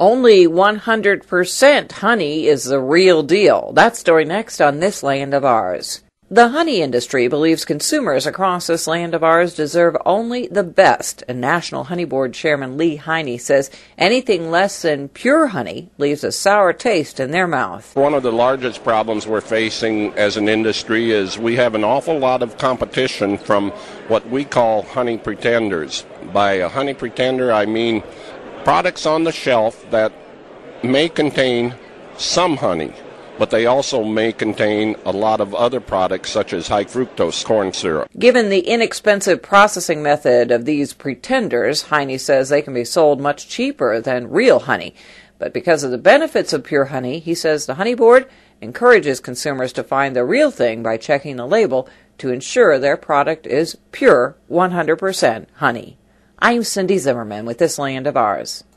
Only 100% honey is the real deal. That story next on This Land of Ours. The honey industry believes consumers across this land of ours deserve only the best, and National Honey Board Chairman Lee Heine says anything less than pure honey leaves a sour taste in their mouth. One of the largest problems we're facing as an industry is we have an awful lot of competition from what we call honey pretenders. By a honey pretender, I mean products on the shelf that may contain some honey, but they also may contain a lot of other products such as high fructose corn syrup. Given the inexpensive processing method of these pretenders, Heine says they can be sold much cheaper than real honey. But because of the benefits of pure honey, he says the Honey Board encourages consumers to find the real thing by checking the label to ensure their product is pure 100% honey. I'm Cindy Zimmerman with This Land of Ours.